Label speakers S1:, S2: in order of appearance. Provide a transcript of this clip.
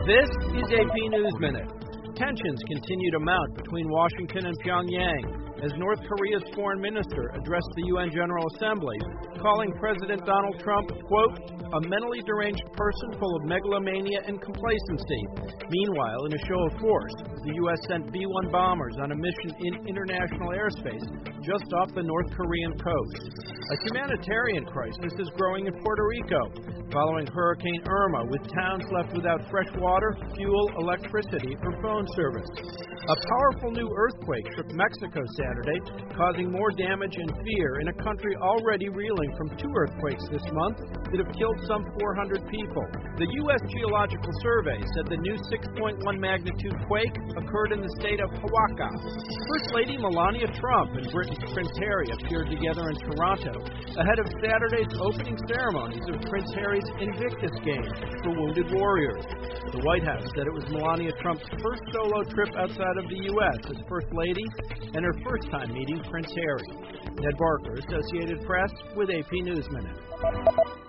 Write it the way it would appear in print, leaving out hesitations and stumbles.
S1: This is AP News Minute. Tensions continue to mount between Washington and Pyongyang as North Korea's foreign minister addressed the UN General Assembly, calling President Donald Trump, quote, a mentally deranged person full of megalomania and complacency. Meanwhile, in a show of force, the U.S. sent B-1 bombers on a mission in international airspace just off the North Korean coast. A humanitarian crisis is growing in Puerto Rico following Hurricane Irma, with towns left without fresh water, fuel, electricity, or phone service. A powerful new earthquake shook Mexico Saturday, causing more damage and fear in a country already reeling from 2 earthquakes this month that have killed some 400 people. The U.S. Geological Survey said the new 6.1 magnitude quake occurred in the state of Oaxaca. First Lady Melania Trump and Britain's Prince Harry appeared together in Toronto ahead of Saturday's opening ceremonies of Prince Harry's Invictus Games for Wounded Warriors. The White House said it was Melania Trump's first solo trip outside of the U.S. as First Lady and her first time meeting Prince Harry. Ned Barker, Associated Press, with AP News Minute.